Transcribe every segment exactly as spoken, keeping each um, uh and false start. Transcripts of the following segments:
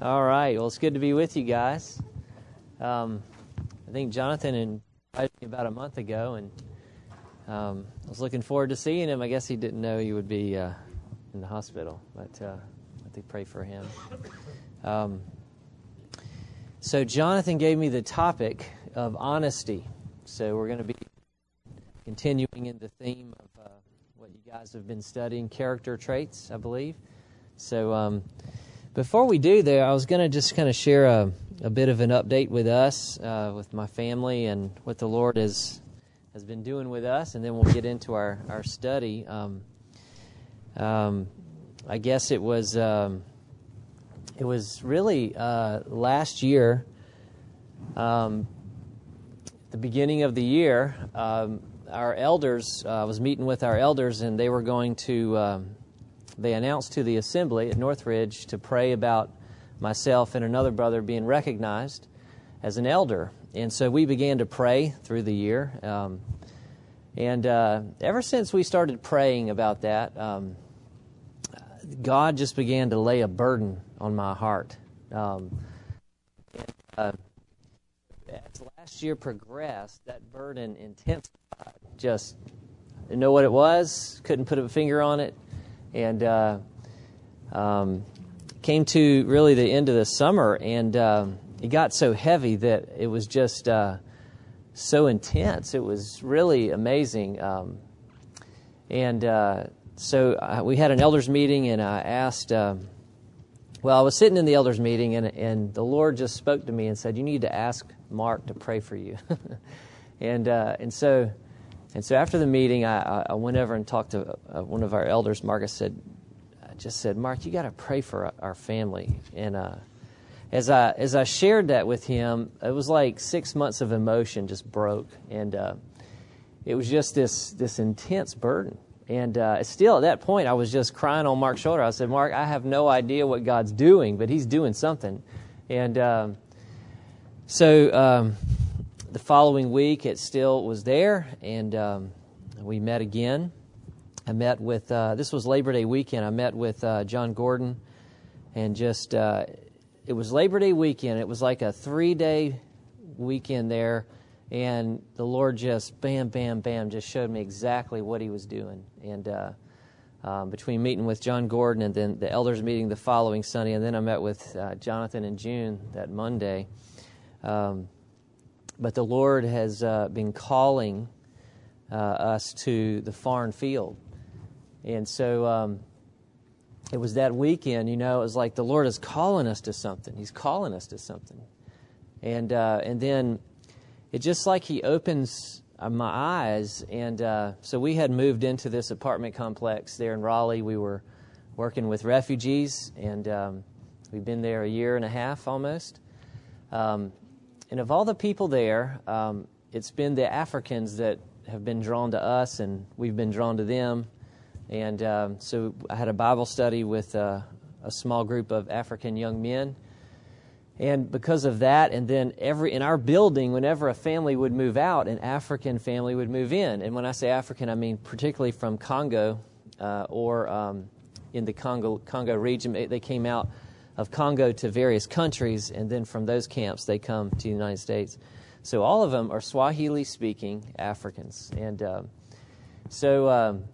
All right. Well, it's good to be with you guys. Um, I think Jonathan invited me about a month ago, and um, I was looking forward to seeing him. I guess he didn't know he would be uh, in the hospital, but uh, I think pray for him. Um, so Jonathan gave me the topic of honesty. So we're going to be continuing in the theme of uh, what you guys have been studying, character traits, I believe. So um, before we do there, I was going to just kind of share a, a bit of an update with us, uh, with my family, and what the Lord has has been doing with us, and then we'll get into our, our study. Um, um, I guess it was um, it was really uh, last year, um, the beginning of the year, um, our elders, I uh, was meeting with our elders, and they were going to, um, they announced to the assembly at Northridge to pray about myself and another brother being recognized as an elder. And so we began to pray through the year. Um, and uh, ever since we started praying about that, um, God just began to lay a burden on my heart. Um, and, uh, as last year progressed, that burden intensified. Just didn't know what it was, couldn't put a finger on it, and uh, um, came to really the end of the summer, and um, it got so heavy that it was just uh, so intense. It was really amazing. Um, and uh, so I, we had an elders meeting, and I asked, um, well, I was sitting in the elders meeting, and, and the Lord just spoke to me and said, you need to ask Mark to pray for you. and uh, and so and so after the meeting, I, I went over and talked to uh, one of our elders. Mark, I said, I just said, Mark, you got to pray for our family. And uh, as I as I shared that with him, it was like six months of emotion just broke, and uh, it was just this this intense burden. And uh, still at that point, I was just crying on Mark's shoulder. I said, Mark, I have no idea what God's doing, but He's doing something. And um, so um, the following week, it still was there, and um, we met again. I met with, uh, this was Labor Day weekend, I met with uh, John Gordon, and just, uh, it was Labor Day weekend. It was like a three-day weekend there, and the Lord just, bam, bam, bam, just showed me exactly what He was doing. And uh, um, between meeting with John Gordon and then the elders meeting the following Sunday, and then I met with uh, Jonathan and June that Monday. Um, but the Lord has uh, been calling uh, us to the foreign field. And so um, it was that weekend, you know, it was like the Lord is calling us to something. He's calling us to something. And uh, and then it's just like He opens my eyes. And uh, so we had moved into this apartment complex there in Raleigh. We were working with refugees, and um, we've been there a year and a half almost. Um, and of all the people there, um, it's been the Africans that have been drawn to us, and we've been drawn to them. And um, so I had a Bible study with uh, a small group of African young men. And because of that, and then every in our building, whenever a family would move out, an African family would move in. And when I say African, I mean particularly from Congo uh, or um, in the Congo Congo region. They came out of Congo to various countries, and then from those camps they come to the United States. So all of them are Swahili-speaking Africans. And uh, so... Um,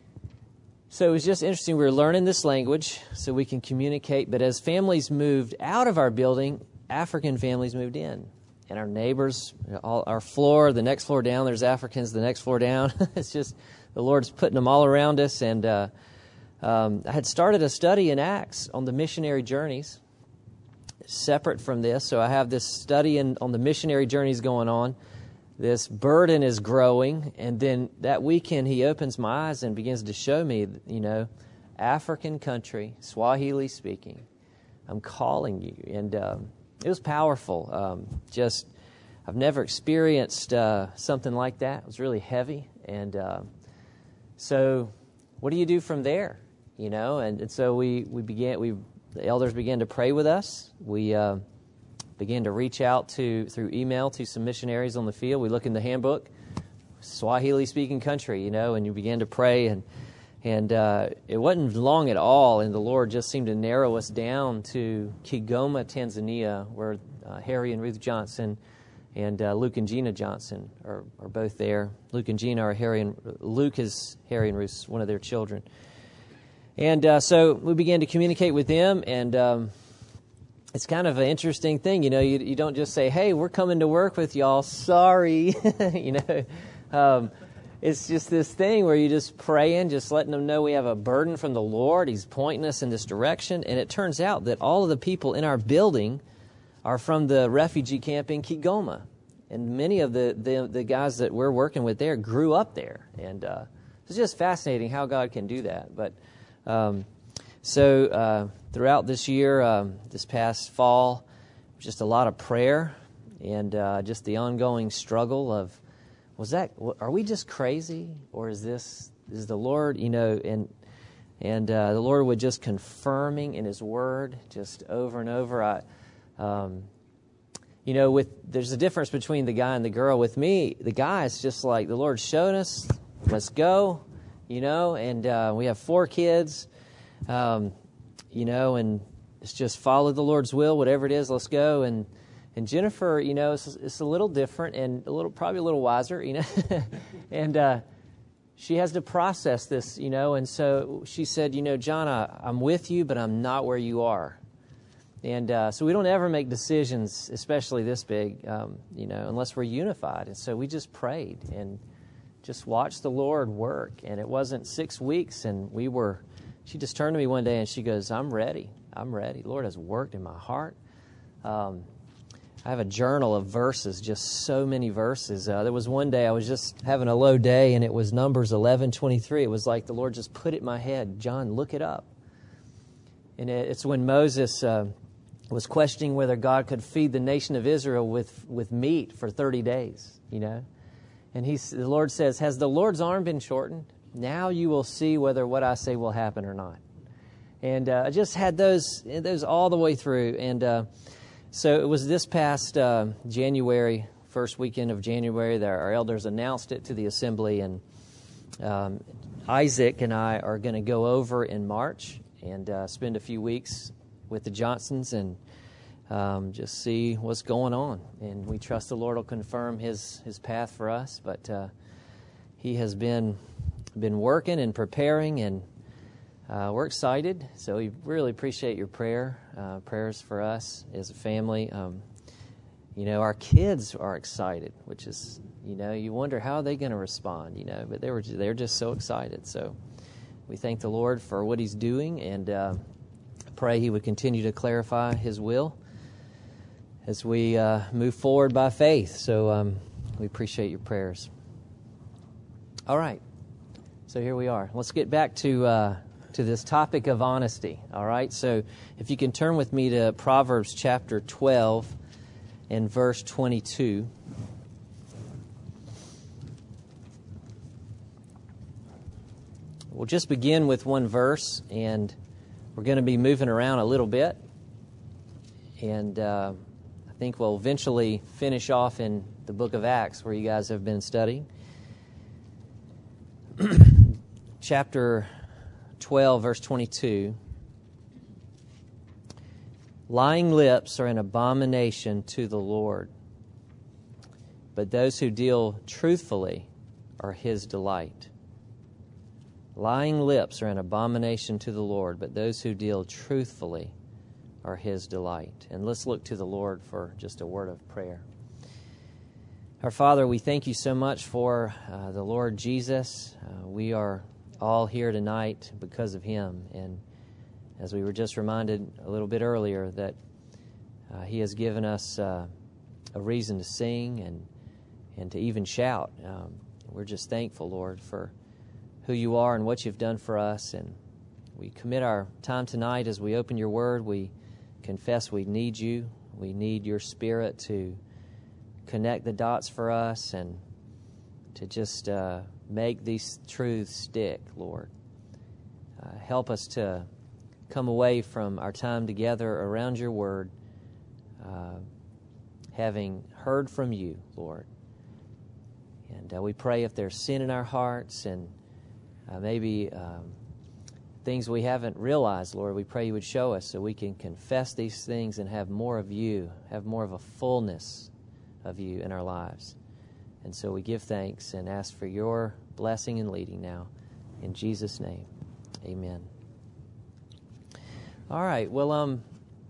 So it was just interesting. We were learning this language so we can communicate. But as families moved out of our building, African families moved in. And our neighbors, all, our floor, the next floor down, there's Africans, the next floor down. It's just the Lord's putting them all around us. And uh, um, I had started a study in Acts on the missionary journeys, separate from this. So I have this study in, on the missionary journeys going on. This burden is growing, and then that weekend He opens my eyes and begins to show me, you know, African country, Swahili speaking. I'm calling you, and um, it was powerful. Um, just, I've never experienced uh, something like that. It was really heavy, and uh, so what do you do from there? You know, and, and so we we began. We the elders began to pray with us. We. Uh, began to reach out to through email to some missionaries on the field. We look in the handbook, Swahili-speaking country, you know, and you began to pray. And And uh, it wasn't long at all, and the Lord just seemed to narrow us down to Kigoma, Tanzania, where uh, Harry and Ruth Johnson and uh, Luke and Gina Johnson are, are both there. Luke and Gina are Harry and Luke is Harry and Ruth's one of their children. And uh, so we began to communicate with them, and um, it's kind of an interesting thing, you know. You, you don't just say, "Hey, we're coming to work with y'all. Sorry," you know. Um, It's just this thing where you're just praying, just letting them know we have a burden from the Lord. He's pointing us in this direction. And it turns out that all of the people in our building are from the refugee camp in Kigoma. And many of the, the, the guys that we're working with there grew up there. And uh, it's just fascinating how God can do that. But um, so uh, throughout this year, um, this past fall, just a lot of prayer and uh, just the ongoing struggle of, was that, are we just crazy, or is this, is the Lord, you know, and and uh, the Lord would just confirming in His Word just over and over. I, um, you know, with there's a difference between the guy and the girl. With me, the guy is just like, the Lord showed us, let's go, you know, and uh, we have four kids, um, you know, and it's just follow the Lord's will, whatever it is, let's go. And And Jennifer, you know, it's, it's a little different and a little, probably a little wiser, you know, and uh, she has to process this, you know, and so she said, you know, John, I, I'm with you, but I'm not where you are. And uh, so we don't ever make decisions, especially this big, um, you know, unless we're unified. And so we just prayed and just watched the Lord work. And it wasn't six weeks, and we were, she just turned to me one day and she goes, I'm ready. I'm ready. The Lord has worked in my heart. Um I have a journal of verses, just so many verses. Uh, there was one day I was just having a low day, and it was Numbers eleven twenty-three. It was like the Lord just put it in my head. John, look it up. And it, it's when Moses uh, was questioning whether God could feed the nation of Israel with, with meat for thirty days, you know. And he, the Lord says, has the Lord's arm been shortened? Now you will see whether what I say will happen or not. And uh, I just had those, those all the way through. And uh So it was this past uh, January, first weekend of January, that our elders announced it to the assembly, and um, Isaac and I are going to go over in March and uh, spend a few weeks with the Johnsons and um, just see what's going on. And we trust the Lord will confirm His His path for us. But uh, He has been been working and preparing, and Uh, we're excited, so we really appreciate your prayer, uh, prayers for us as a family. Um, you know, our kids are excited, which is, you know, you wonder how are they going to respond, you know, but they were they're just so excited. So we thank the Lord for what He's doing, and uh, pray He would continue to clarify His will as we uh, move forward by faith. So um, we appreciate your prayers. All right, so here we are. Let's get back to... Uh, to this topic of honesty, all right? So if you can turn with me to Proverbs chapter twelve and verse twenty-two. We'll just begin with one verse, and we're going to be moving around a little bit. And uh, I think we'll eventually finish off in the book of Acts, where you guys have been studying. Chapter twelve, verse twenty-two. Lying lips are an abomination to the Lord, but those who deal truthfully are His delight. Lying lips are an abomination to the Lord, but those who deal truthfully are His delight. And let's look to the Lord for just a word of prayer. Our Father, we thank You so much for uh, the Lord Jesus. Uh, we are all here tonight because of Him. And as we were just reminded a little bit earlier, that uh, He has given us uh, a reason to sing and and to even shout. Um, we're just thankful, Lord, for who You are and what You've done for us. And we commit our time tonight as we open Your Word. We confess we need You. We need Your Spirit to connect the dots for us and to just uh, make these truths stick, Lord. Uh, help us to come away from our time together around Your Word, uh, having heard from You, Lord. And uh, we pray if there's sin in our hearts and uh, maybe um, things we haven't realized, Lord. We pray you would show us so we can confess these things and have more of you, have more of a fullness of you in our lives. And so we give thanks and ask for your blessing and leading now. In Jesus' name, amen. All right, well, um,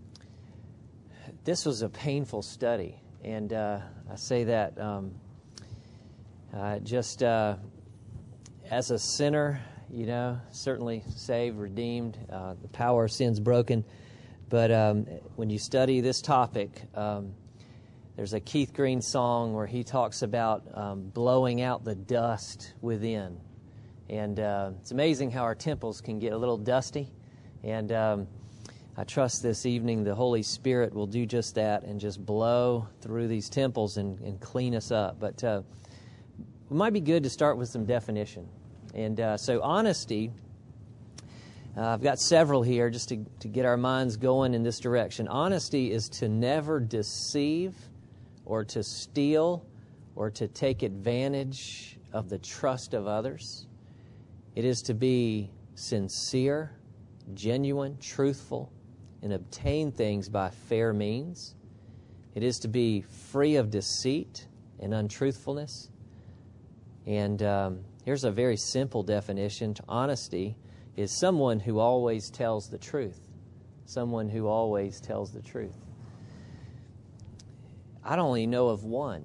this was a painful study, and uh, I say that um, uh, just uh, as a sinner, you know, certainly saved, redeemed, uh, the power of sin's broken. But um, when you study this topic, um, there's a Keith Green song where he talks about um, blowing out the dust within. And uh, it's amazing how our temples can get a little dusty. And um, I trust this evening the Holy Spirit will do just that and just blow through these temples and, and clean us up. But uh, it might be good to start with some definition. And uh, so honesty, uh, I've got several here just to, to get our minds going in this direction. Honesty is to never deceive or to steal or to take advantage of the trust of others. It is to be sincere, genuine, truthful, and obtain things by fair means. It is to be free of deceit and untruthfulness. And um, here's a very simple definition. Honesty is someone who always tells the truth. Someone who always tells the truth. I only know of one,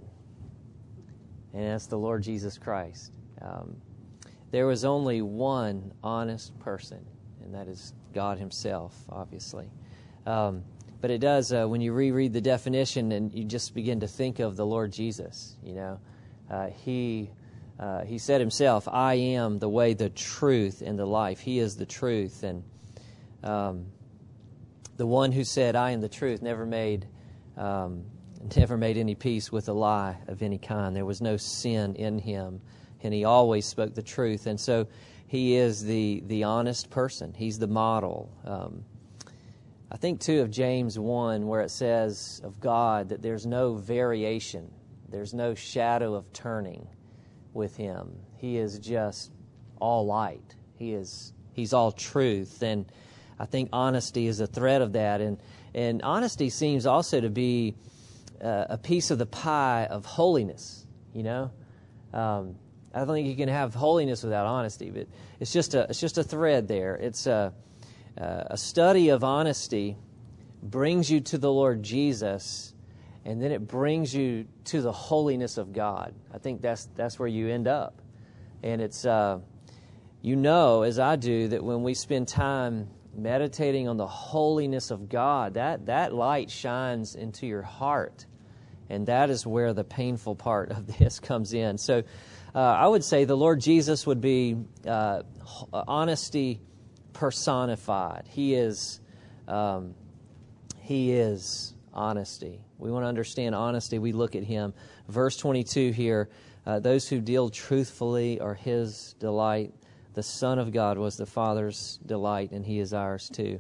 and that's the Lord Jesus Christ. Um, there was only one honest person, and that is God himself, obviously. Um, but it does, uh, when you reread the definition and you just begin to think of the Lord Jesus, you know, uh, he uh, he said himself, I am the way, the truth, and the life. He is the truth. And um, the one who said, I am the truth, never made um, never made any peace with a lie of any kind. There was no sin in him, and he always spoke the truth. And so he is the, the honest person. He's the model. Um, I think, too, of James one, where it says of God that there's no variation. There's no shadow of turning with him. He is just all light. He is He's all truth. And I think honesty is a thread of that. And, and honesty seems also to be uh, a piece of the pie of holiness, you know. Um, I don't think you can have holiness without honesty, but it's just a it's just a thread there. It's a uh, a study of honesty brings you to the Lord Jesus, and then it brings you to the holiness of God. I think that's that's where you end up, and it's uh, you know, as I do, that when we spend time meditating on the holiness of God, that that light shines into your heart, and that is where the painful part of this comes in. So. Uh, I would say the Lord Jesus would be uh, honesty personified. He is, um, He is honesty. We want to understand honesty. We look at Him. Verse twenty-two here, uh, those who deal truthfully are His delight. The Son of God was the Father's delight, and He is ours too.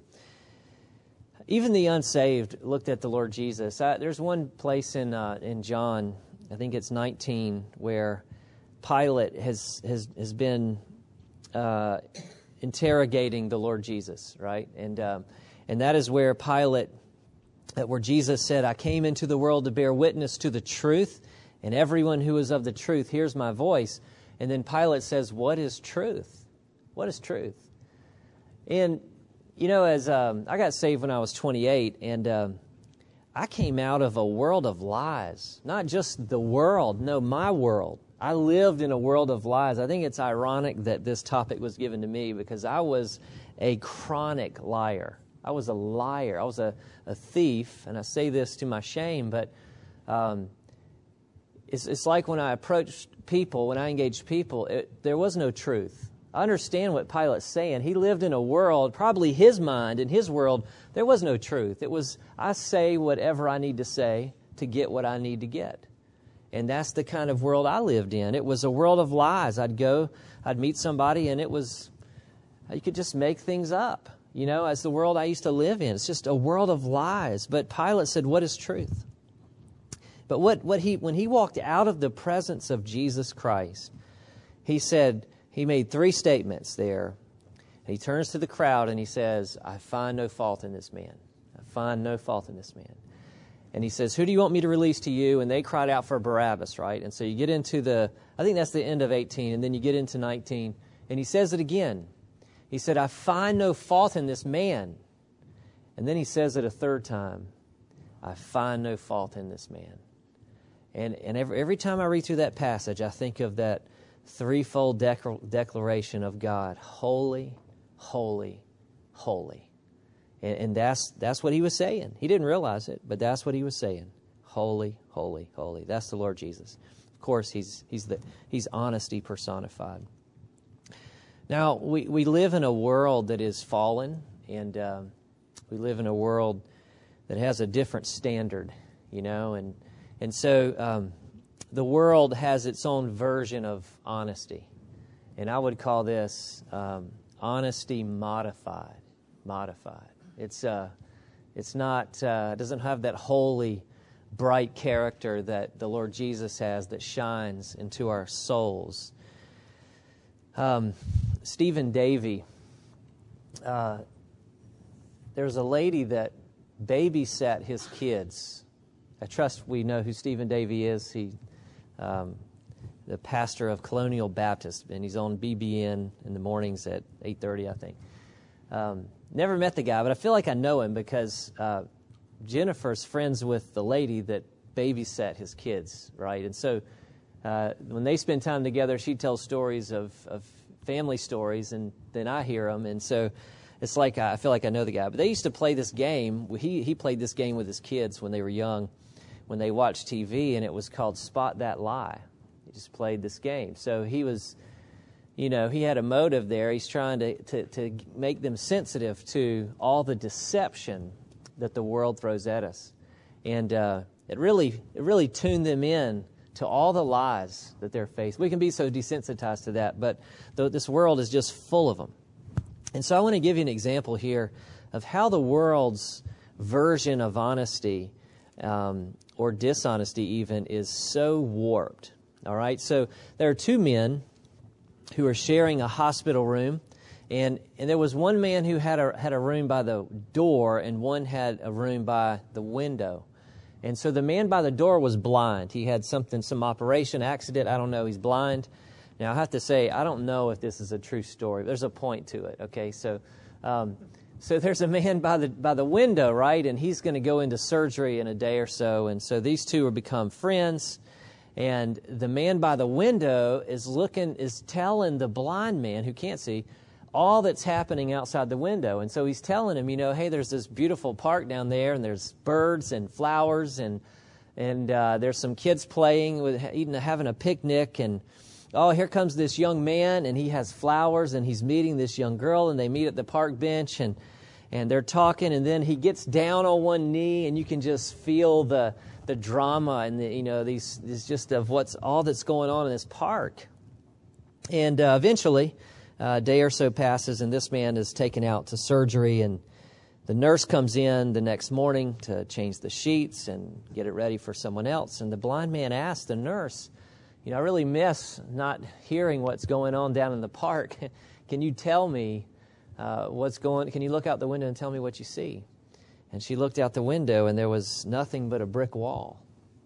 Even the unsaved looked at the Lord Jesus. Uh, there's one place in uh, in John, I think it's nineteen, where Pilate has has has been uh, interrogating the Lord Jesus, right? And um, and that is where Pilate, where Jesus said, "I came into the world to bear witness to the truth, and everyone who is of the truth hears my voice." And then Pilate says, "What is truth? What is truth?" And you know, as um, I got saved when I was twenty-eight, and um, I came out of a world of lies. Not just the world, no, my world. I lived in a world of lies. I think it's ironic that this topic was given to me because I was a chronic liar. I was a liar. I was a, a thief, and I say this to my shame, but um, it's, it's like when I approached people, when I engaged people, it, there was no truth. I understand what Pilate's saying. He lived in a world, probably his mind, in his world, there was no truth. It was, I say whatever I need to say to get what I need to get. And that's the kind of world I lived in. It was a world of lies. I'd go, I'd meet somebody, and it was, you could just make things up, you know, as the world I used to live in. It's just a world of lies. But Pilate said, what is truth? But what, what he when he walked out of the presence of Jesus Christ, he said, he made three statements there. He turns to the crowd and he says, I find no fault in this man. I find no fault in this man. And he says, who do you want me to release to you? And they cried out for Barabbas, right? And so you get into the, I think that's the end of eighteen, and then you get into nineteen. And he says it again. He said, I find no fault in this man. And then he says it a third time. I find no fault in this man. And and every, every time I read through that passage, I think of that threefold dec- declaration of God. Holy, holy, holy. And, and that's that's what he was saying. He didn't realize it, but that's what he was saying. Holy, holy, holy. That's the Lord Jesus. Of course, he's he's the he's honesty personified. Now, we, we live in a world that is fallen, and um, we live in a world that has a different standard, you know, and and so um, the world has its own version of honesty, and I would call this um, honesty modified, modified. It's uh, it's not uh, doesn't have that holy, bright character that the Lord Jesus has that shines into our souls. Um, Stephen Davey, uh, there's a lady that babysat his kids. I trust we know who Stephen Davey is. He, um, the pastor of Colonial Baptist, and he's on B B N in the mornings at eight thirty, I think. Um, never met the guy, but I feel like I know him because uh, Jennifer's friends with the lady that babysat his kids, right? And so uh, when they spend time together, she tells stories of, of family stories, and then I hear them, and so it's like I feel like I know the guy. But they used to play this game. He he played this game with his kids when they were young, when they watched T V, and it was called Spot That Lie. He just played this game. So he was, you know, he had a motive there. He's trying to, to, to make them sensitive to all the deception that the world throws at us. And uh, it really it really tuned them in to all the lies that they're faced. We can be so desensitized to that, but th- this world is just full of them. And so I want to give you an example here of how the world's version of honesty um, or dishonesty even is so warped. All right, so there are two men who are sharing a hospital room, and, and there was one man who had a had a room by the door, and one had a room by the window. And so the man by the door was blind. He had something, some operation, accident, I don't know, he's blind. Now, I have to say, I don't know if this is a true story. There's a point to it, okay? So um, so there's a man by the by the window, right? And he's going to go into surgery in a day or so. And so these two have become friends. And the man by the window is looking, is telling the blind man who can't see all that's happening outside the window. And so he's telling him, you know, hey, there's this beautiful park down there, and there's birds and flowers, and and uh, there's some kids playing, with eating, having a picnic, and oh, here comes this young man, and he has flowers, and he's meeting this young girl, and they meet at the park bench, and and they're talking, and then he gets down on one knee, and you can just feel the the drama and the, you know, these, these just of what's all that's going on in this park. And uh, eventually, uh, a day or so passes, and this man is taken out to surgery, and the nurse comes in the next morning to change the sheets and get it ready for someone else. And the blind man asks the nurse, you know, I really miss not hearing what's going on down in the park. Can you tell me uh, what's going, can you look out the window and tell me what you see? And she looked out the window, and there was nothing but a brick wall.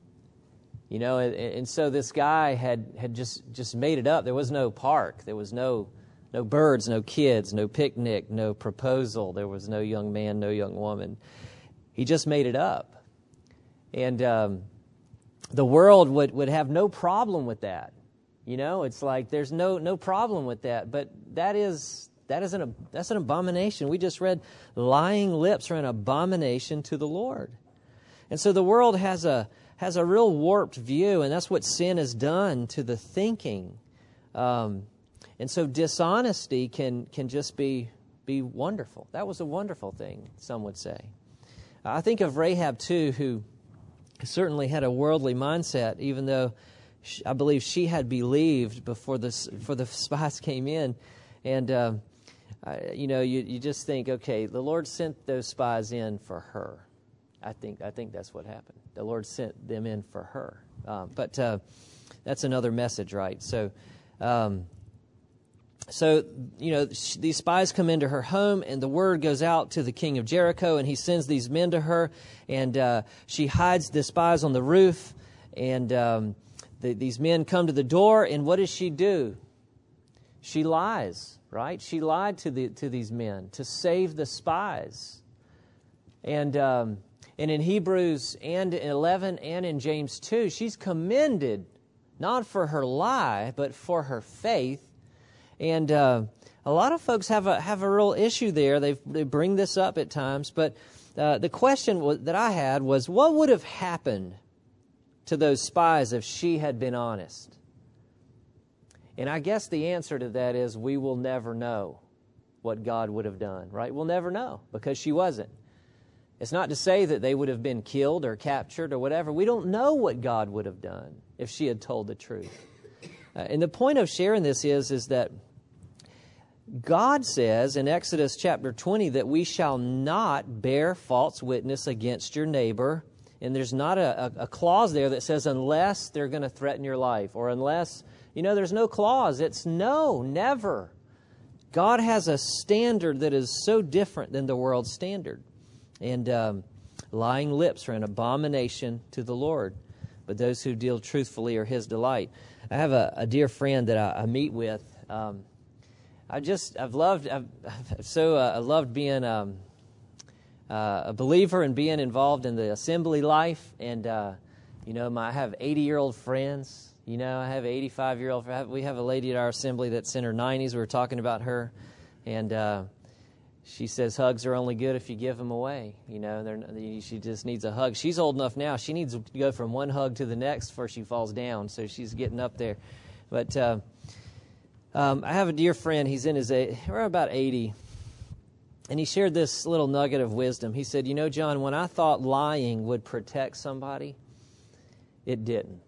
You know, and, and so this guy had, had just, just made it up. There was no park. There was no no birds, no kids, no picnic, no proposal. There was no young man, no young woman. He just made it up. And um, the world would, would have no problem with that. You know, it's like there's no no problem with that. But that is... That is an, that's an abomination. We just read lying lips are an abomination to the Lord. And so the world has a has a real warped view, and that's what sin has done to the thinking. Um, and so dishonesty can can just be be wonderful. That was a wonderful thing, some would say. I think of Rahab, too, who certainly had a worldly mindset, even though she, I believe she had believed before, this, before the spies came in. And... Um, Uh, you know, you, you just think, okay, the Lord sent those spies in for her. I think I think that's what happened. The Lord sent them in for her. Um, but uh, that's another message, right? So, um, so, you know, sh- these spies come into her home, and the word goes out to the king of Jericho, and he sends these men to her, and uh, she hides the spies on the roof, and um, the, these men come to the door, and what does she do? She lies, right? She lied to the to these men to save the spies. And um, and in Hebrews and in eleven and in James two, she's commended not for her lie, but for her faith. And uh, a lot of folks have a have a real issue there. They they bring this up at times. But uh, the question w- that I had was, what would have happened to those spies if she had been honest? And I guess the answer to that is we will never know what God would have done, right? We'll never know because she wasn't. It's not to say that they would have been killed or captured or whatever. We don't know what God would have done if she had told the truth. Uh, and the point of sharing this is, is that God says in Exodus chapter twenty that we shall not bear false witness against your neighbor. And there's not a, a, a clause there that says unless they're going to threaten your life or unless... You know, there's no clause. It's no, never. God has a standard that is so different than the world's standard. And um, lying lips are an abomination to the Lord, but those who deal truthfully are His delight. I have a, a dear friend that I, I meet with. Um, I just, I've loved, I've, I've so uh, I loved being um, uh, a believer and being involved in the assembly life. And, uh, you know, my, I have eighty-year-old friends. You know, I have an eighty-five-year-old. We have a lady at our assembly that's in her nineties. We were talking about her, and uh, she says hugs are only good if you give them away. You know, they're, she just needs a hug. She's old enough now. She needs to go from one hug to the next before she falls down, so she's getting up there. But uh, um, I have a dear friend. He's in his, we're about eighty, and he shared this little nugget of wisdom. He said, you know, John, when I thought lying would protect somebody, it didn't.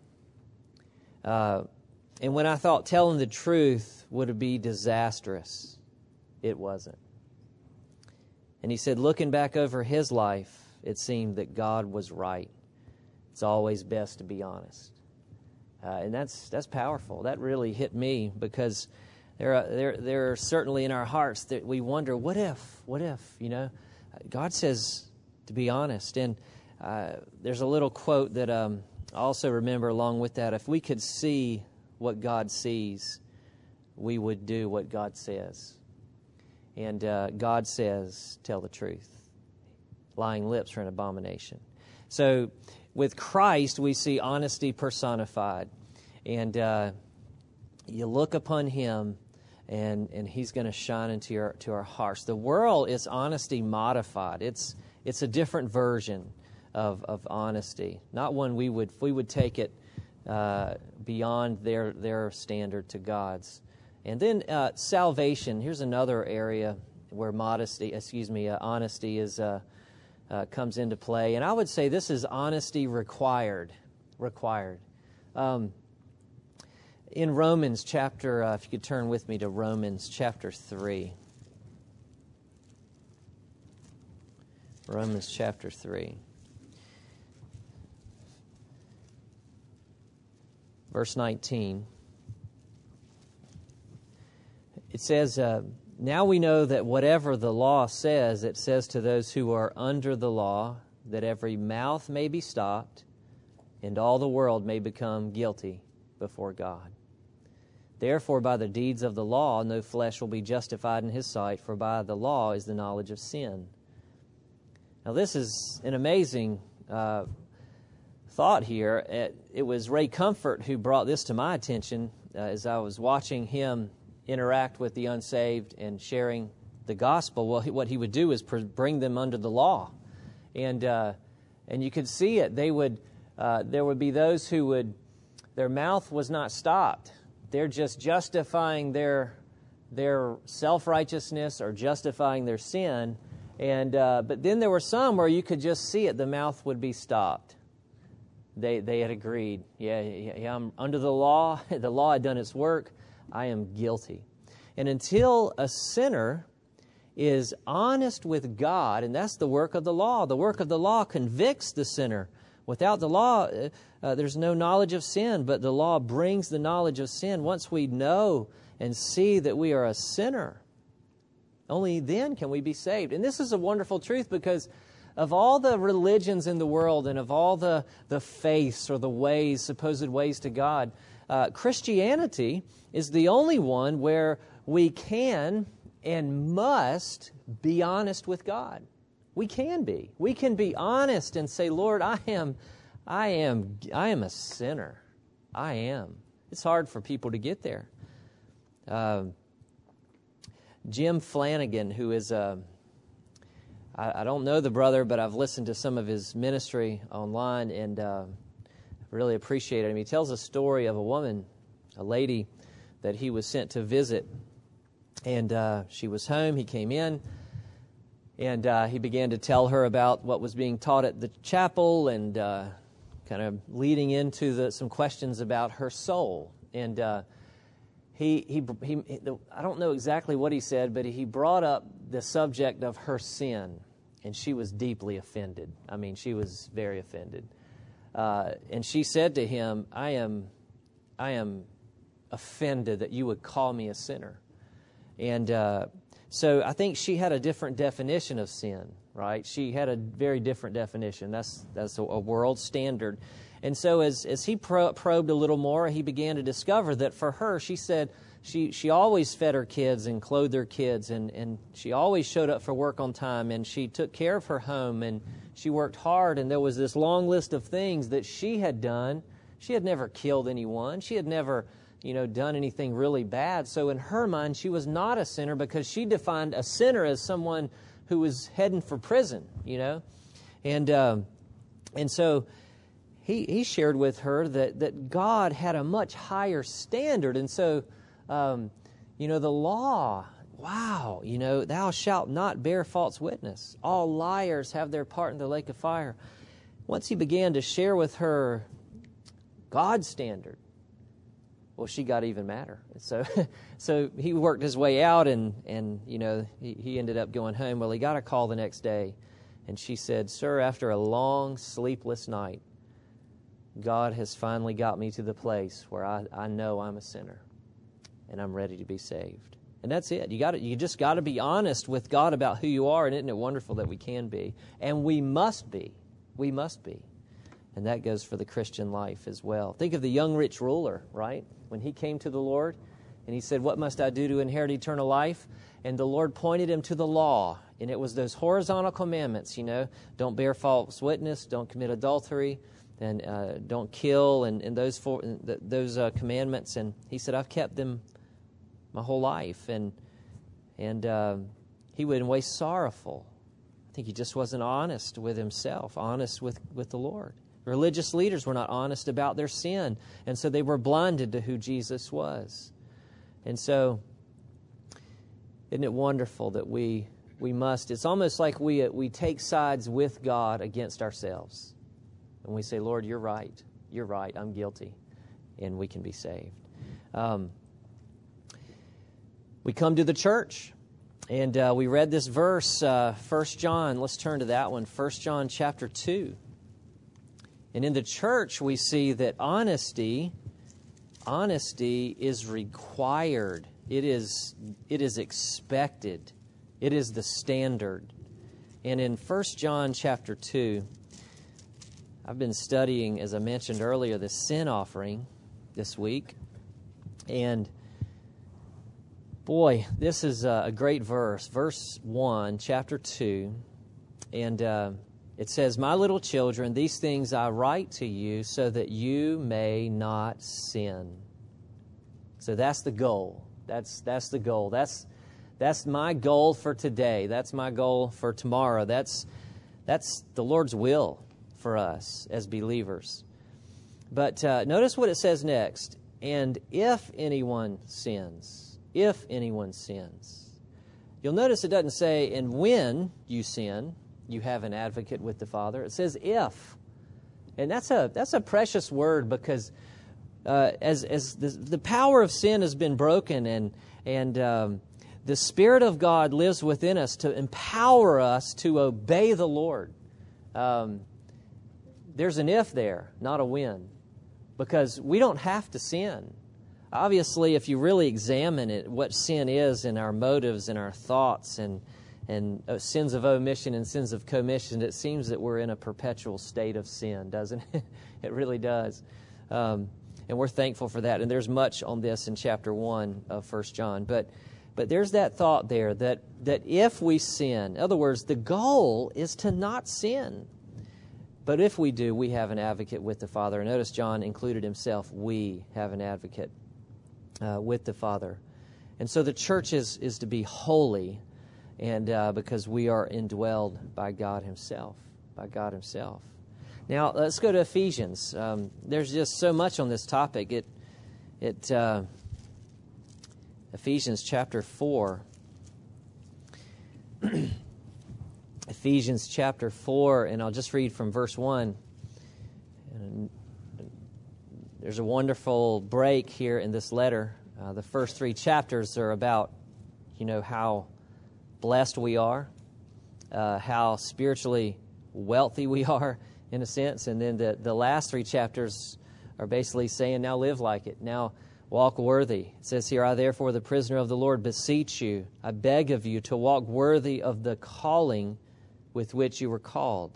Uh, and when I thought telling the truth would be disastrous, it wasn't. And he said, looking back over his life, it seemed that God was right. It's always best to be honest. Uh, and that's that's powerful. That really hit me because there are, there, there are certainly in our hearts that we wonder, what if, what if, you know? God says to be honest. And uh, there's a little quote that... Um, I also remember along with that, if we could see what God sees, we would do what God says. And uh, God says, tell the truth. Lying lips are an abomination. So with Christ, we see honesty personified. And uh, you look upon Him, and, and He's going to shine into your, to our hearts. The world is honesty modified. It's, it's a different version Of, of honesty, not one we would we would take it uh, beyond their their standard to God's. And then uh, salvation. Here's another area where modesty, excuse me, uh, honesty is uh, uh, comes into play. And I would say this is honesty required, required. Um, in Romans chapter, uh, if you could turn with me to Romans chapter three. Romans chapter three. Verse nineteen, it says, uh, now we know that whatever the law says, it says to those who are under the law, that every mouth may be stopped, and all the world may become guilty before God. Therefore, by the deeds of the law, no flesh will be justified in His sight, for by the law is the knowledge of sin. Now, this is an amazing uh thought here. It, it was Ray Comfort who brought this to my attention uh, as I was watching him interact with the unsaved and sharing the gospel. Well, he, what he would do is pr- bring them under the law, and uh, and you could see it. They would uh, there would be those who would their mouth was not stopped. They're just justifying their their self-righteousness or justifying their sin, and uh, but then there were some where you could just see it. The mouth would be stopped. They they had agreed, yeah, yeah, I'm under the law. The law had done its work. I am guilty. And until a sinner is honest with God, and that's the work of the law. The work of the law convicts the sinner Without the law, uh, uh, there's no knowledge of sin, but the law brings the knowledge of sin. Once we know and see that we are a sinner, only then can we be saved. And this is a wonderful truth, because of all the religions in the world and of all the, the faiths or the ways, supposed ways to God, uh, Christianity is the only one where we can and must be honest with God. We can be. We can be honest and say, Lord, I am, I am, I am a sinner. I am. It's hard for people to get there. Uh, Jim Flanagan, who is a, I, I don't know the brother, but I've listened to some of his ministry online, and uh, really appreciate it. He tells a story of a woman, a lady that he was sent to visit, and uh, she was home. He came in. And uh, he began to tell her about what was being taught at the chapel, and uh, kind of leading into the, some questions about her soul. And uh, he, he, he, I don't know exactly what he said, but he brought up the subject of her sin, and she was deeply offended. I mean, she was very offended. Uh, and she said to him, I am, I am offended that you would call me a sinner. And uh, so I think she had a different definition of sin, right? She had a very different definition. That's that's a, a world standard. And so as as he pro- probed a little more, he began to discover that for her, she said she she always fed her kids and clothed her kids, and, and she always showed up for work on time, and she took care of her home, and she worked hard, and there was this long list of things that she had done. She had never killed anyone. She had never, you know, done anything really bad. So in her mind, she was not a sinner, because she defined a sinner as someone who was heading for prison, you know. And um, and so he he shared with her that, that God had a much higher standard. And so, um, you know, the law, wow, you know, thou shalt not bear false witness. All liars have their part in the lake of fire. Once he began to share with her God's standard, well, she got even madder. So so he worked his way out, and, and you know, he, he ended up going home. Well, he got a call the next day, and she said, Sir, after a long, sleepless night, God has finally got me to the place where I, I know I'm a sinner, and I'm ready to be saved. And that's it. You got you just got to be honest with God about who you are, and isn't it wonderful that we can be? And we must be. We must be. And that goes for the Christian life as well. Think of the young rich ruler, right? When he came to the Lord and he said, what must I do to inherit eternal life? And the Lord pointed him to the law. And it was those horizontal commandments, you know, don't bear false witness, don't commit adultery, and uh, don't kill, and, and those four, those uh, commandments. And he said, I've kept them my whole life. And and uh, he went away sorrowful. I think he just wasn't honest with himself, honest with, with the Lord. Religious leaders were not honest about their sin, and so they were blinded to who Jesus was. And so, isn't it wonderful that we we must, it's almost like we we take sides with God against ourselves. And we say, Lord, you're right. You're right. I'm guilty. And we can be saved. Um, we come to the church, and uh, we read this verse, uh, First John. Let's turn to that one, First John chapter two. And in the church, we see that honesty, honesty is required. It is, it is expected. It is the standard. And in First John chapter two, I've been studying, as I mentioned earlier, the sin offering this week. And boy, this is a great verse. Verse one, chapter two. And uh, it says, my little children, these things I write to you so that you may not sin. So that's the goal. That's that's the goal. That's that's my goal for today. That's my goal for tomorrow. That's that's the Lord's will for us as believers. But uh, notice what it says next. And if anyone sins, if anyone sins. You'll notice it doesn't say, and when you sin, you have an advocate with the Father. It says if. And that's a that's a precious word, because uh, as as the, the power of sin has been broken, and and um, the Spirit of God lives within us to empower us to obey the Lord. Um, there's an if there, not a when, because we don't have to sin. Obviously, if you really examine it, what sin is in our motives and our thoughts and and uh, sins of omission and sins of commission, it seems that we're in a perpetual state of sin, doesn't it? It really does. Um, and we're thankful for that. And there's much on this in chapter one of First John. But but there's that thought there that, that if we sin, in other words, the goal is to not sin. But if we do, we have an advocate with the Father. Notice John included himself. We have an advocate uh, with the Father. And so the church is, is to be holy, and uh, because we are indwelled by God himself, by God himself. Now, let's go to Ephesians. Um, there's just so much on this topic. It, it uh, Ephesians chapter four. Ephesians chapter four, and I'll just read from verse one. And there's a wonderful break here in this letter. Uh, the first three chapters are about, you know, how blessed we are, uh, how spiritually wealthy we are, in a sense. And then the, the last three chapters are basically saying, now live like it. Now walk worthy. It says here, I therefore, the prisoner of the Lord, beseech you, I beg of you to walk worthy of the calling with which you were called.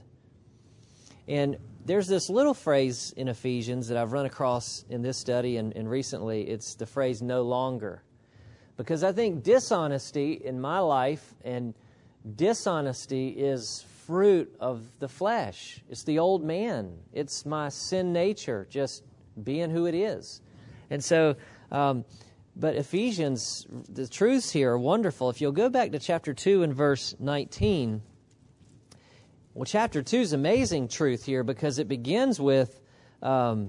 And there's this little phrase in Ephesians that I've run across in this study and, and recently. It's the phrase no longer. Because I think dishonesty in my life, and dishonesty is fruit of the flesh. It's the old man. It's my sin nature just being who it is. And so, um, but Ephesians, the truths here are wonderful. If you'll go back to chapter two and verse nineteen, well, chapter two is amazing truth here because it begins with um,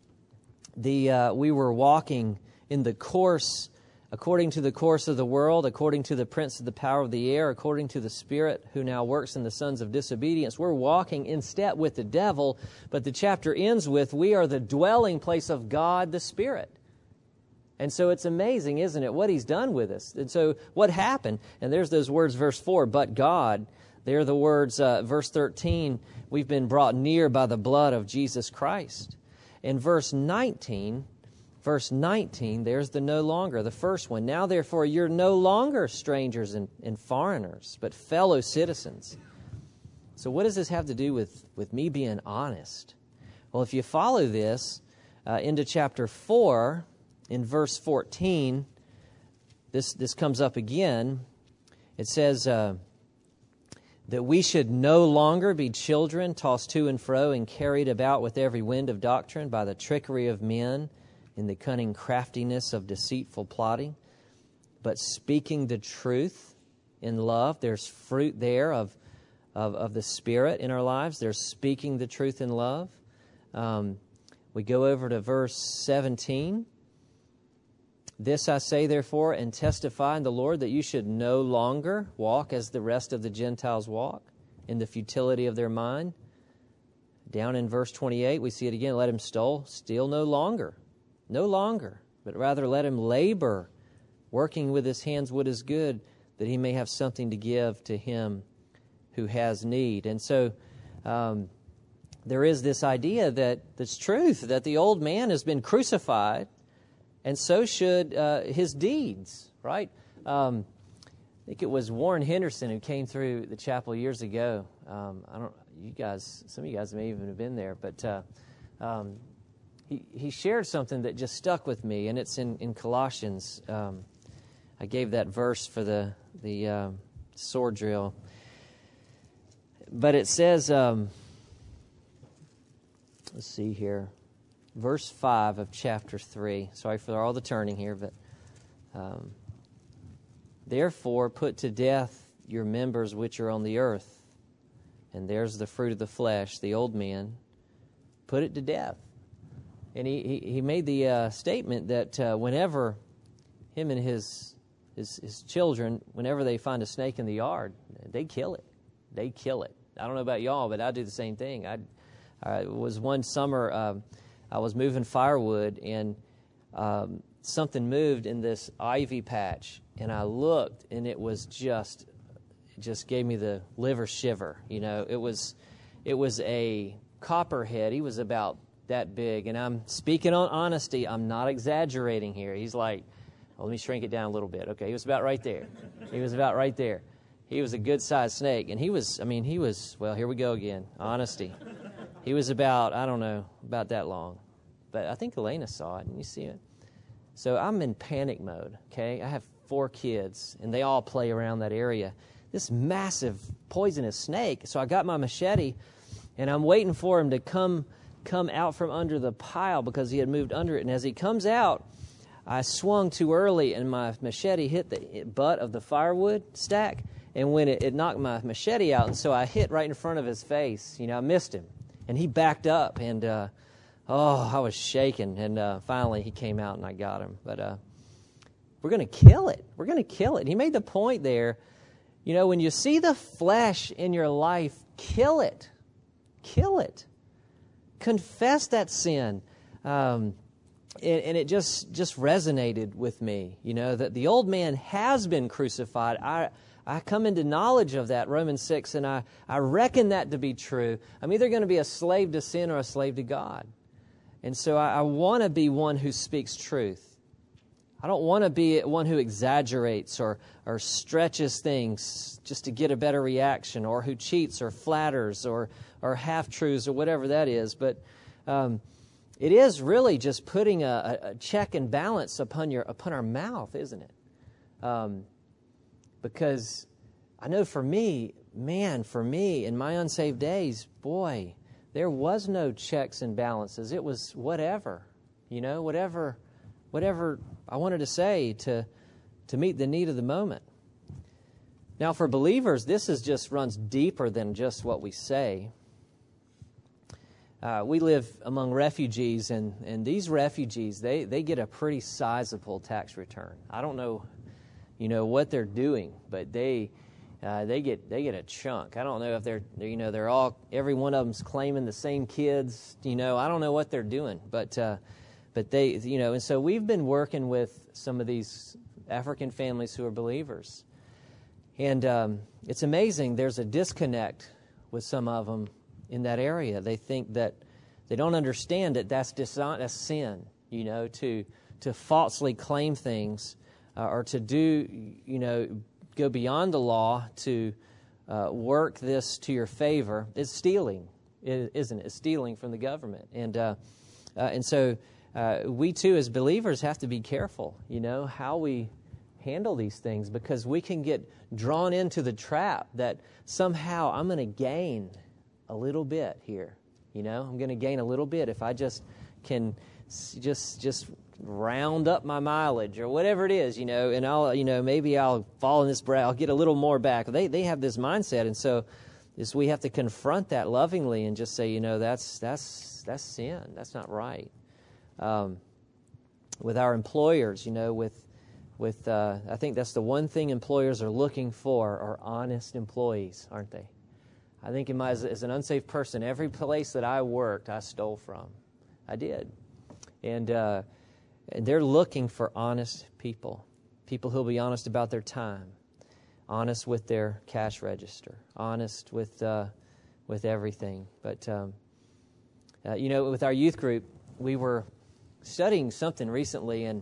the uh, we were walking in the course, according to the course of the world, according to the prince of the power of the air, according to the Spirit who now works in the sons of disobedience. We're walking in step with the devil, but the chapter ends with, we are the dwelling place of God, the Spirit. And so it's amazing, isn't it, what he's done with us. And so what happened, and there's those words, verse four, but God. They're the words, uh, verse thirteen, we've been brought near by the blood of Jesus Christ. In verse nineteen, verse nineteen, there's the no longer, the first one. Now, therefore, you're no longer strangers and, and foreigners, but fellow citizens. So what does this have to do with, with me being honest? Well, if you follow this uh, into chapter four, in verse fourteen, this, this comes up again. It says uh, that we should no longer be children tossed to and fro and carried about with every wind of doctrine by the trickery of men, in the cunning craftiness of deceitful plotting, but speaking the truth in love. There's fruit there of, of, of the Spirit in our lives. There's speaking the truth in love. Um, we go over to verse seventeen. This I say, therefore, and testify in the Lord, that you should no longer walk as the rest of the Gentiles walk, in the futility of their mind. Down in verse twenty-eight, we see it again. Let him steal, steal no longer. No longer, but rather let him labor, working with his hands what is good, that he may have something to give to him who has need. And so um, there is this idea that that's truth, that the old man has been crucified, and so should uh, his deeds, right? Um, I think it was Warren Henderson who came through the chapel years ago. Um, I don't, you guys, some of you guys may even have been there, but uh, um, He, he shared something that just stuck with me, and it's in, in Colossians. Um, I gave that verse for the, the uh, sword drill. But it says, um, let's see here, verse five of chapter three. Sorry for all the turning here, but um, therefore put to death your members which are on the earth, and there's the fruit of the flesh, the old man, put it to death. And he, he, he made the uh, statement that uh, whenever him and his, his his children, whenever they find a snake in the yard, they kill it. They kill it. I don't know about y'all, but I do the same thing. I, I was one summer, um, I was moving firewood, and um, something moved in this ivy patch, and I looked, and it was just, it just gave me the liver shiver. You know, it was, it was a copperhead. He was about that big. And I'm speaking on honesty. I'm not exaggerating here. He's like, well, let me shrink it down a little bit. Okay, he was about right there. He was about right there. He was a good-sized snake. And he was, I mean, he was, well, here we go again, honesty. He was about, I don't know, about that long. But I think Elena saw it, and you see it. So I'm in panic mode, okay? I have four kids, and they all play around that area. This massive poisonous snake. So I got my machete, and I'm waiting for him to come come out from under the pile because he had moved under it. And as he comes out, I swung too early, and my machete hit the butt of the firewood stack. And when it, it knocked my machete out, and so I hit right in front of his face. You know, I missed him. And he backed up, and, uh, oh, I was shaking. And uh, finally he came out, and I got him. But uh, we're going to kill it. We're going to kill it. And he made the point there, you know, when you see the flesh in your life, kill it. Kill it. Confess that sin. Um, and, and it just, just resonated with me, you know, that the old man has been crucified. I I come into knowledge of that, Romans six, and I, I reckon that to be true. I'm either going to be a slave to sin or a slave to God. And so I, I want to be one who speaks truth. I don't want to be one who exaggerates or, or stretches things just to get a better reaction, or who cheats or flatters or, or half-truths or whatever that is. But um, it is really just putting a, a check and balance upon your upon our mouth, isn't it? Um, because I know for me, man, for me, in my unsaved days, boy, there was no checks and balances. It was whatever, you know, whatever... Whatever I wanted to say to to meet the need of the moment. Now, for believers, this is just runs deeper than just what we say. Uh, we live among refugees, and, and these refugees, they, they get a pretty sizable tax return. I don't know, you know, what they're doing, but they uh, they get they get a chunk. I don't know if they're you know they're all every one of them's claiming the same kids. You know, I don't know what they're doing, but. Uh, But they, you know, and so we've been working with some of these African families who are believers. And um, it's amazing, there's a disconnect with some of them in that area. They think that they don't understand that that's, dishon- that's sin, you know, to to falsely claim things uh, or to do, you know, go beyond the law to uh, work this to your favor. It's stealing, isn't it? It's stealing from the government. And, uh, uh, and so... Uh, we, too, as believers, have to be careful, you know, how we handle these things, because we can get drawn into the trap that somehow I'm going to gain a little bit here, you know. I'm going to gain a little bit if I just can just just round up my mileage or whatever it is, you know, and I'll, you know, maybe I'll fall in this bracket, I'll get a little more back. They they have this mindset, and so is we have to confront that lovingly and just say, you know, that's that's that's sin. That's not right. Um, with our employers, you know, with, with uh, I think that's the one thing employers are looking for are honest employees, aren't they? I think in my, as, as an unsaved person, every place that I worked, I stole from. I did. And, uh, and they're looking for honest people, people who'll be honest about their time, honest with their cash register, honest with, uh, with everything. But, um, uh, you know, with our youth group, we were studying something recently, and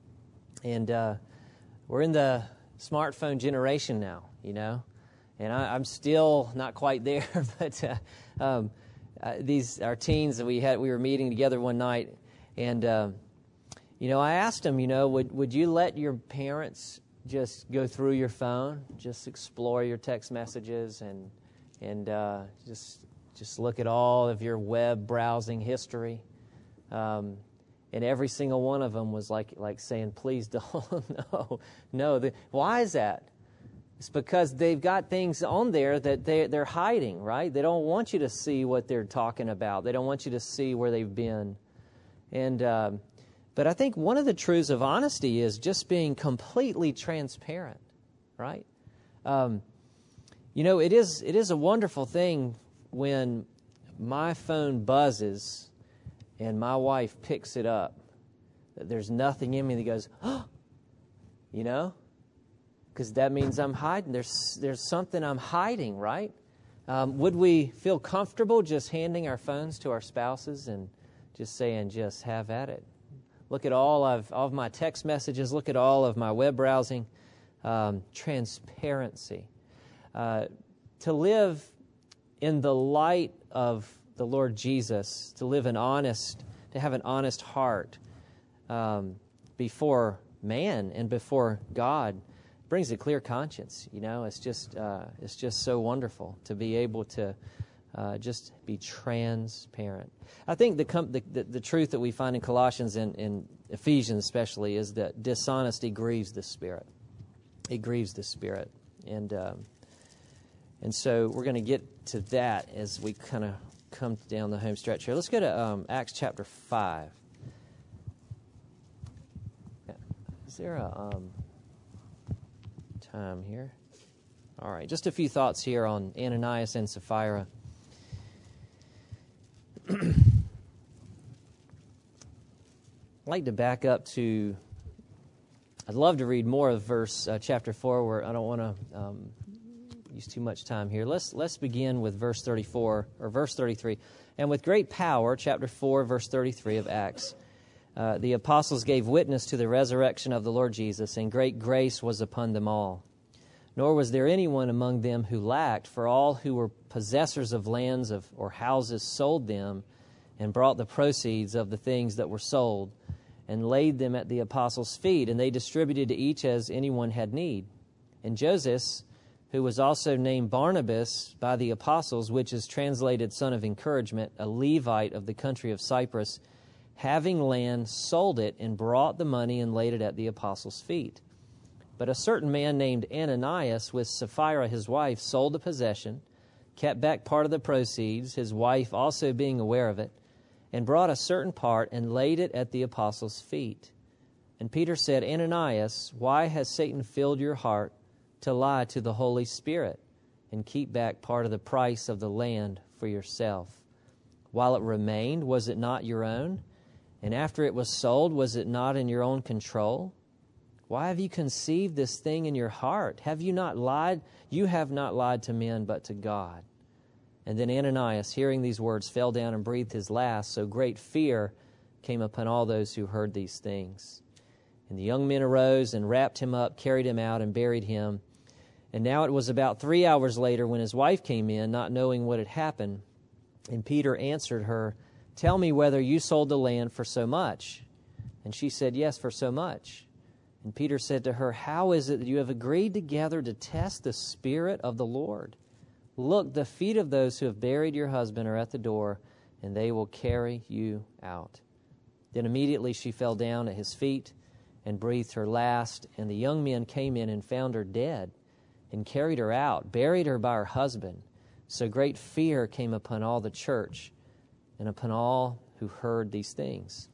and uh, we're in the smartphone generation now, you know, and I, I'm still not quite there. But uh, um, uh, these our teens that we had, we were meeting together one night, and um, you know, I asked them, you know, would would you let your parents just go through your phone, just explore your text messages, and and uh, just just look at all of your web browsing history? Um, And every single one of them was like like saying, please don't, no, no. The, why is that? It's because they've got things on there that they, they're hiding, right? They don't want you to see what they're talking about. They don't want you to see where they've been. And um, but I think one of the truths of honesty is just being completely transparent, right? Um, you know, it is it is a wonderful thing when my phone buzzes and my wife picks it up, that there's nothing in me that goes, oh, you know, because that means I'm hiding. There's there's something I'm hiding, right? Um, would we feel comfortable just handing our phones to our spouses and just saying, just have at it? Look at all of, all of my text messages. Look at all of my web browsing. Um, transparency. Uh, to live in the light of the Lord Jesus, to live an honest, to have an honest heart um, before man and before God brings a clear conscience. You know, it's just uh, it's just so wonderful to be able to uh, just be transparent. I think the, com- the, the the truth that we find in Colossians and in Ephesians especially is that dishonesty grieves the Spirit. It grieves the Spirit, and um, and so we're going to get to that as we kind of come down the home stretch here. Let's go to um, Acts chapter five. Is there a um, time here? All right, just a few thoughts here on Ananias and Sapphira. I'd like to back up to, I'd love to read more of verse uh, chapter four, where I don't want to um, use too much time here. Let's let's begin with verse thirty-four, or verse thirty-three. And with great power, chapter four, verse thirty-three of Acts, uh, the apostles gave witness to the resurrection of the Lord Jesus, and great grace was upon them all. Nor was there anyone among them who lacked, for all who were possessors of lands of, or houses sold them and brought the proceeds of the things that were sold and laid them at the apostles' feet, and they distributed to each as anyone had need. And Joseph, who was also named Barnabas by the apostles, which is translated son of encouragement, a Levite of the country of Cyprus, having land, sold it and brought the money and laid it at the apostles' feet. But a certain man named Ananias, with Sapphira his wife, sold the possession, kept back part of the proceeds, his wife also being aware of it, and brought a certain part and laid it at the apostles' feet. And Peter said, Ananias, why has Satan filled your heart to lie to the Holy Spirit and keep back part of the price of the land for yourself? While it remained, was it not your own? And after it was sold, was it not in your own control? Why have you conceived this thing in your heart? Have you not lied? You have not lied to men, but to God. And then Ananias, hearing these words, fell down and breathed his last, so great fear came upon all those who heard these things. And the young men arose and wrapped him up, carried him out, and buried him. And now it was about three hours later when his wife came in, not knowing what had happened. And Peter answered her, Tell me whether you sold the land for so much. And she said, Yes, for so much. And Peter said to her, How is it that you have agreed together to test the Spirit of the Lord? Look, the feet of those who have buried your husband are at the door, and they will carry you out. Then immediately she fell down at his feet and breathed her last. And the young men came in and found her dead, and carried her out, buried her by her husband. So great fear came upon all the church and upon all who heard these things.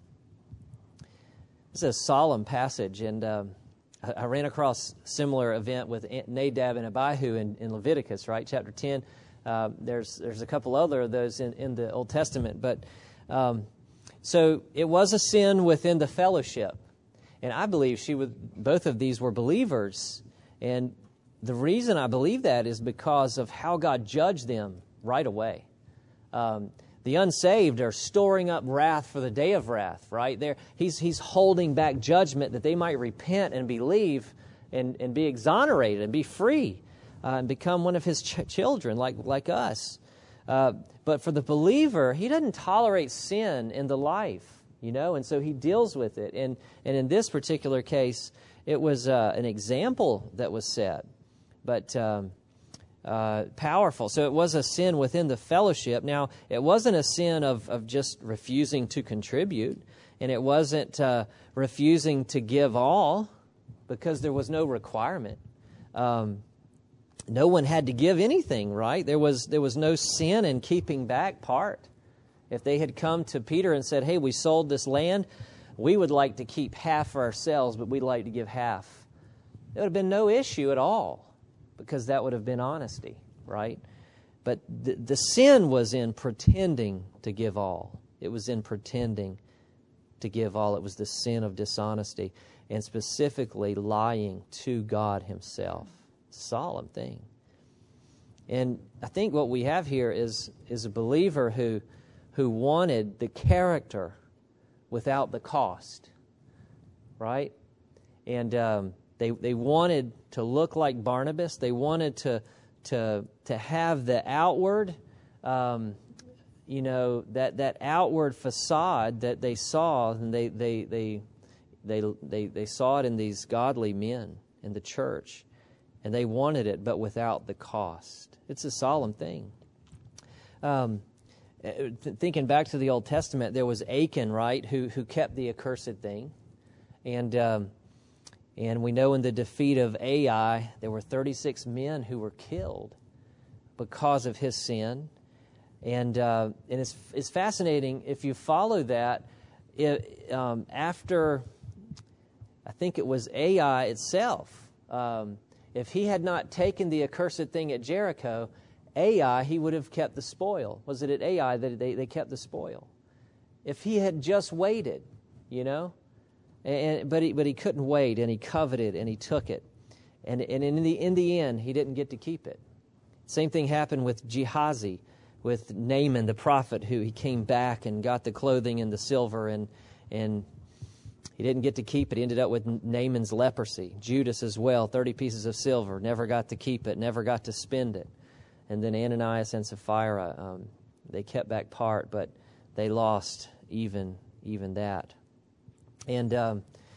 This is a solemn passage, and uh, I, I ran across a similar event with Nadab and Abihu in, in Leviticus, right, chapter ten. Uh, there's there's a couple other of those in, in the Old Testament, but um, so it was a sin within the fellowship, and I believe she would. Both of these were believers, and the reason I believe that is because of how God judged them right away. Um, The unsaved are storing up wrath for the day of wrath, right? There, he's he's holding back judgment that they might repent and believe and, and be exonerated and be free uh, and become one of his ch- children like, like us. Uh, but for the believer, he doesn't tolerate sin in the life, you know, and so he deals with it. And, and in this particular case, it was uh, an example that was set. But... Um, Uh, powerful. So it was a sin within the fellowship. Now, it wasn't a sin of, of just refusing to contribute, and it wasn't uh, refusing to give all, because there was no requirement. Um, no one had to give anything, right? There was there was no sin in keeping back part. If they had come to Peter and said, hey, we sold this land, we would like to keep half for ourselves, but we'd like to give half, there would have been no issue at all, because that would have been honesty, right? But the, the sin was in pretending to give all. It was in pretending to give all. It was the sin of dishonesty, and specifically lying to God himself. Solemn thing. And I think what we have here is is a believer who who wanted the character without the cost, right? And um, they they wanted to look like Barnabas. They wanted to to to have the outward, um, you know, that that outward facade that they saw, and they they they they they they saw it in these godly men in the church, and they wanted it, but without the cost. It's a solemn thing. Um, thinking back to the Old Testament, there was Achan, right, who who kept the accursed thing, and um, and we know in the defeat of Ai, there were thirty-six men who were killed because of his sin, and uh, and it's it's fascinating if you follow that. It, um, after, I think it was Ai itself. Um, If he had not taken the accursed thing at Jericho, Ai, he would have kept the spoil. Was it at Ai that they, they kept the spoil? If he had just waited, you know, and, but he but he couldn't wait, and he coveted, and he took it, and and in the in the end, he didn't get to keep it. Same thing happened with Gehazi, with Naaman the prophet, who he came back and got the clothing and the silver, and and. He didn't get to keep it. He ended up with Naaman's leprosy. Judas as well, thirty pieces of silver, never got to keep it, never got to spend it. And then Ananias and Sapphira, um, they kept back part, but they lost even even that. And um,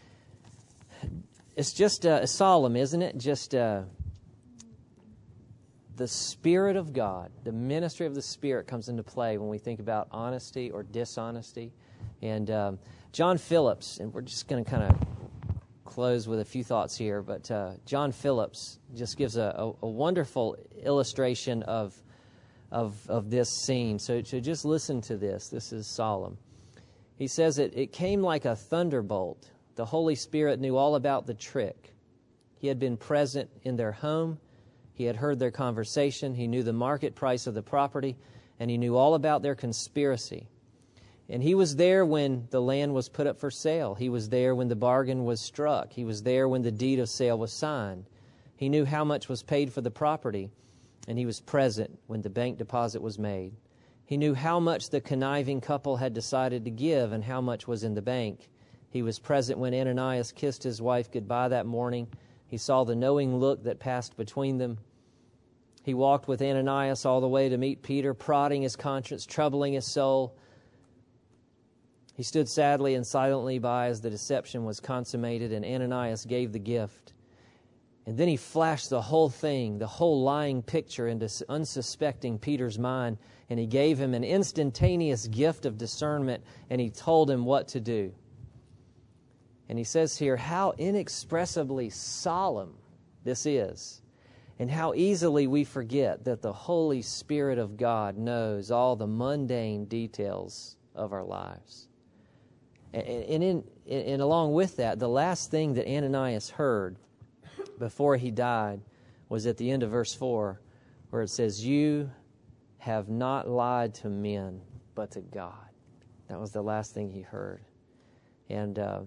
it's just uh, solemn, isn't it? Just uh, the Spirit of God, the ministry of the Spirit comes into play when we think about honesty or dishonesty. And um, John Phillips, and we're just going to kind of close with a few thoughts here, but uh, John Phillips just gives a, a, a wonderful illustration of, of of this scene. So, so just listen to this. This is solemn. He says, it, it came like a thunderbolt. The Holy Spirit knew all about the trick. He had been present in their home. He had heard their conversation. He knew the market price of the property, and he knew all about their conspiracy. And he was there when the land was put up for sale. He was there when the bargain was struck. He was there when the deed of sale was signed. He knew how much was paid for the property, and he was present when the bank deposit was made. He knew how much the conniving couple had decided to give and how much was in the bank. He was present when Ananias kissed his wife goodbye that morning. He saw the knowing look that passed between them. He walked with Ananias all the way to meet Peter, prodding his conscience, troubling his soul. He stood sadly and silently by as the deception was consummated, and Ananias gave the gift. And then he flashed the whole thing, the whole lying picture, into unsuspecting Peter's mind, and he gave him an instantaneous gift of discernment, and he told him what to do. And he says here how inexpressibly solemn this is, and how easily we forget that the Holy Spirit of God knows all the mundane details of our lives. And, in, and along with that, the last thing that Ananias heard before he died was at the end of verse four, where it says, "You have not lied to men, but to God." That was the last thing he heard. And uh,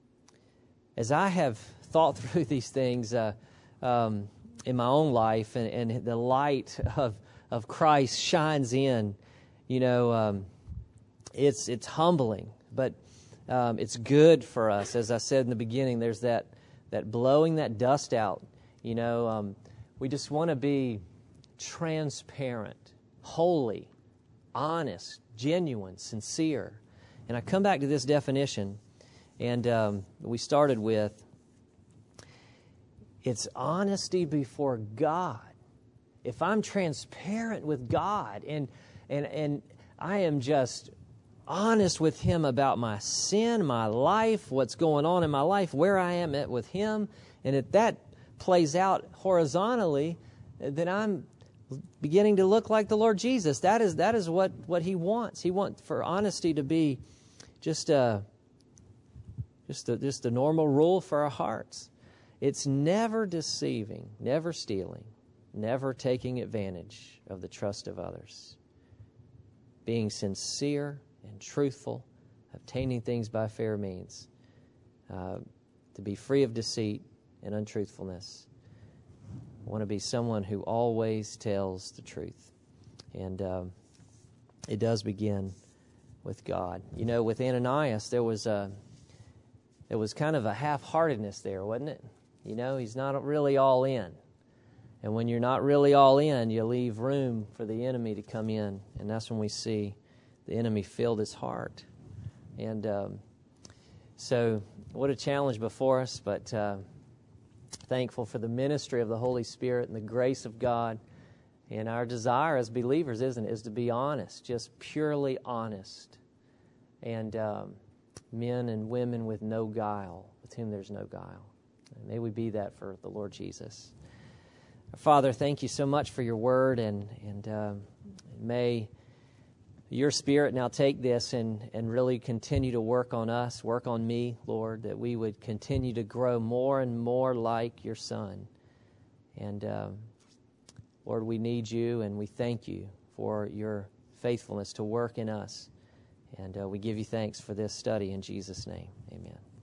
as I have thought through these things uh, um, in my own life, and, and the light of of Christ shines in, you know, um, it's it's humbling, but Um, it's good for us. As I said in the beginning, there's that that blowing that dust out. You know, um, we just want to be transparent, holy, honest, genuine, sincere. And I come back to this definition, and um, we started with, it's honesty before God. If I'm transparent with God, and and and I am just honest with Him about my sin, my life, what's going on in my life, where I am at with Him, and if that plays out horizontally, then I'm beginning to look like the Lord Jesus. That is that is what, what He wants. He wants for honesty to be just a just a, just a normal rule for our hearts. It's never deceiving, never stealing, never taking advantage of the trust of others. Being sincere and truthful, obtaining things by fair means, uh, to be free of deceit and untruthfulness. I want to be someone who always tells the truth. And um, it does begin with God. You know, with Ananias, there was a there was kind of a half-heartedness there, wasn't it? You know, he's not really all in. And when you're not really all in, you leave room for the enemy to come in. And that's when we see the enemy filled his heart. And um, so what a challenge before us, but uh, thankful for the ministry of the Holy Spirit and the grace of God. And our desire as believers, isn't it, is to be honest, just purely honest. And um, men and women with no guile, with whom there's no guile. And may we be that for the Lord Jesus. Father, thank you so much for your word, and, and um, may your Spirit now take this and, and really continue to work on us, work on me, Lord, that we would continue to grow more and more like your Son. And um, Lord, we need you, and we thank you for your faithfulness to work in us. And uh, we give you thanks for this study in Jesus' name. Amen.